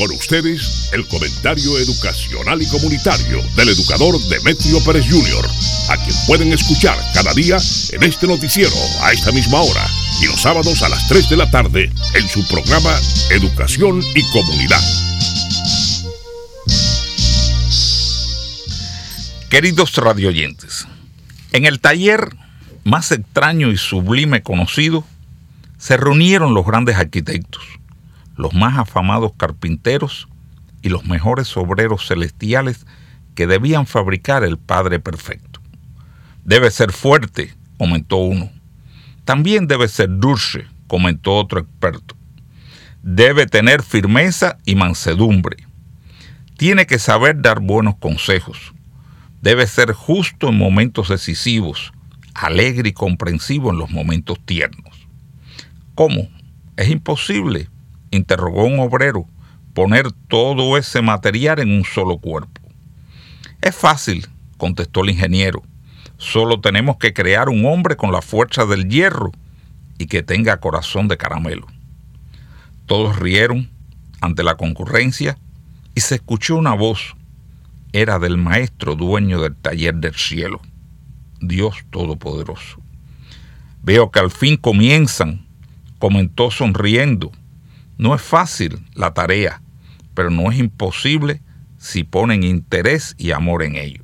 Con ustedes, el comentario educacional y comunitario del educador Demetrio Pérez Jr., a quien pueden escuchar cada día en este noticiero a esta misma hora y los sábados a las 3 de la tarde en su programa Educación y Comunidad. Queridos radioyentes, en el taller más extraño y sublime conocido, se reunieron los grandes arquitectos, los más afamados carpinteros y los mejores obreros celestiales que debían fabricar el Padre Perfecto. Debe ser fuerte, comentó uno. También debe ser dulce, comentó otro experto. Debe tener firmeza y mansedumbre. Tiene que saber dar buenos consejos. Debe ser justo en momentos decisivos, alegre y comprensivo en los momentos tiernos. ¿Cómo? Es imposible, interrogó un obrero, poner todo ese material en un solo cuerpo. Es fácil, contestó el ingeniero. Solo tenemos que crear un hombre con la fuerza del hierro y que tenga corazón de caramelo. Todos rieron ante la concurrencia y se escuchó una voz. Era del maestro dueño del taller del cielo, Dios Todopoderoso. Veo que al fin comienzan, comentó sonriendo. No es fácil la tarea, pero no es imposible si ponen interés y amor en ello.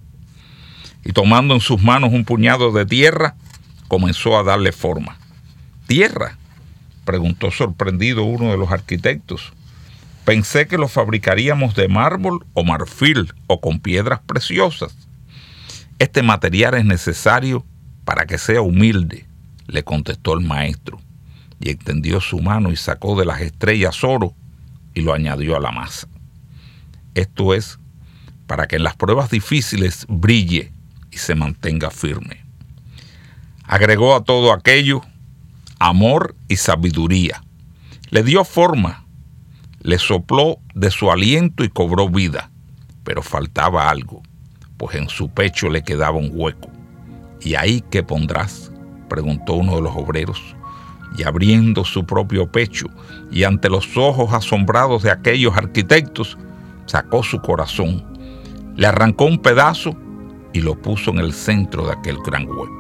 Y tomando en sus manos un puñado de tierra, comenzó a darle forma. ¿Tierra?, preguntó sorprendido uno de los arquitectos. Pensé que lo fabricaríamos de mármol o marfil o con piedras preciosas. Este material es necesario para que sea humilde, le contestó el maestro, y extendió su mano y sacó de las estrellas oro y lo añadió a la masa. Esto es para que en las pruebas difíciles brille y se mantenga firme. Agregó a todo aquello amor y sabiduría. Le dio forma, le sopló de su aliento y cobró vida, pero faltaba algo, pues en su pecho le quedaba un hueco. ¿Y ahí qué pondrás?, preguntó uno de los obreros, y abriendo su propio pecho y ante los ojos asombrados de aquellos arquitectos, sacó su corazón, le arrancó un pedazo y lo puso en el centro de aquel gran hueco.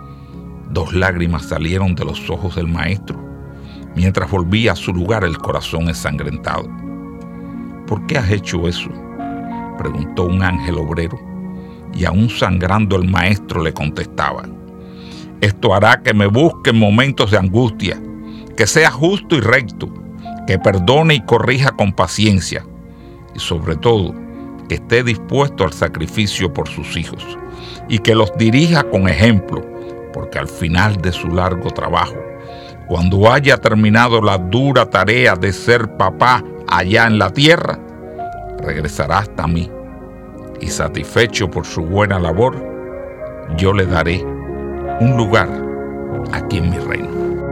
2 lágrimas salieron de los ojos del maestro, mientras volvía a su lugar el corazón ensangrentado. ¿Por qué has hecho eso?, preguntó un ángel obrero, y aún sangrando el maestro le contestaba: esto hará que me busque en momentos de angustia, que sea justo y recto, que perdone y corrija con paciencia, y sobre todo, que esté dispuesto al sacrificio por sus hijos, y que los dirija con ejemplo, porque al final de su largo trabajo, cuando haya terminado la dura tarea de ser papá allá en la tierra, regresará hasta mí, y satisfecho por su buena labor, yo le daré un lugar aquí en mi reino.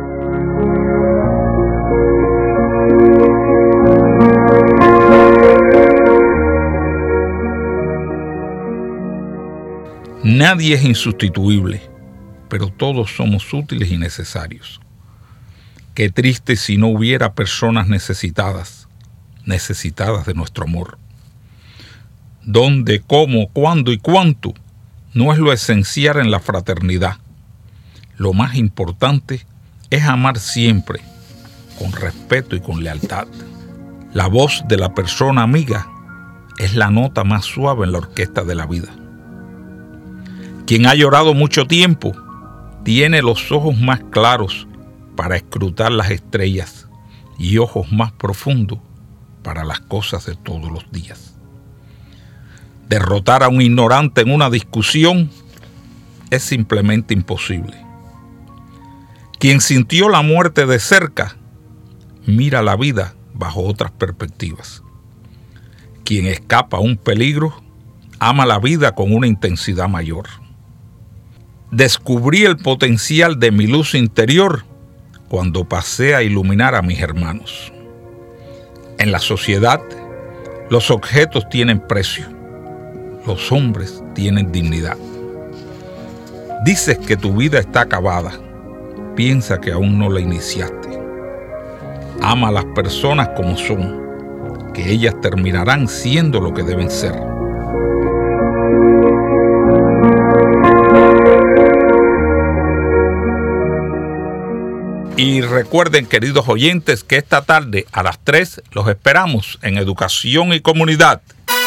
Nadie es insustituible, pero todos somos útiles y necesarios. Qué triste si no hubiera personas necesitadas de nuestro amor. ¿Dónde, cómo, cuándo y cuánto? No es lo esencial en la fraternidad. Lo más importante es amar siempre, con respeto y con lealtad. La voz de la persona amiga es la nota más suave en la orquesta de la vida. Quien ha llorado mucho tiempo tiene los ojos más claros para escrutar las estrellas y ojos más profundos para las cosas de todos los días. Derrotar a un ignorante en una discusión es simplemente imposible. Quien sintió la muerte de cerca mira la vida bajo otras perspectivas. Quien escapa a un peligro ama la vida con una intensidad mayor. Descubrí el potencial de mi luz interior cuando pasé a iluminar a mis hermanos. En la sociedad, los objetos tienen precio. Los hombres tienen dignidad. Dices que tu vida está acabada. Piensa que aún no la iniciaste. Ama a las personas como son. que ellas terminarán siendo lo que deben ser. Y recuerden, queridos oyentes, que esta tarde a las 3 los esperamos en Educación y Comunidad.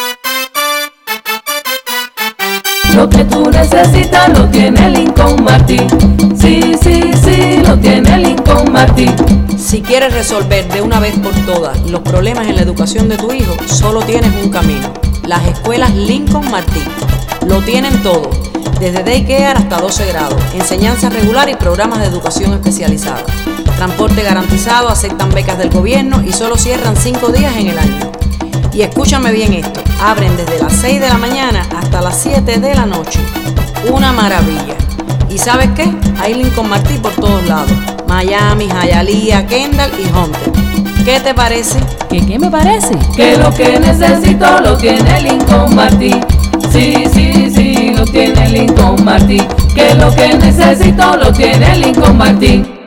Lo que tú necesitas lo tiene Lincoln Martin. Sí, sí, sí, lo tiene Lincoln Martin. Si quieres resolver de una vez por todas los problemas en la educación de tu hijo, solo tienes un camino: las escuelas Lincoln Martin. Lo tienen todo, desde daycare hasta 12 grados, enseñanza regular y programas de educación especializada. Transporte garantizado, aceptan becas del gobierno y solo cierran 5 días en el año. Y escúchame bien esto, abren desde las 6 de la mañana hasta las 7 de la noche. Una maravilla. ¿Y sabes qué? Hay Lincoln Martin por todos lados: Miami, Hialeah, Kendall y Hunter. ¿Qué te parece? ¿Qué me parece? Que lo que necesito lo tiene Lincoln Martin. Sí, sí, sí, lo tiene Lincoln Martin. Que lo que necesito lo tiene Lincoln Martin.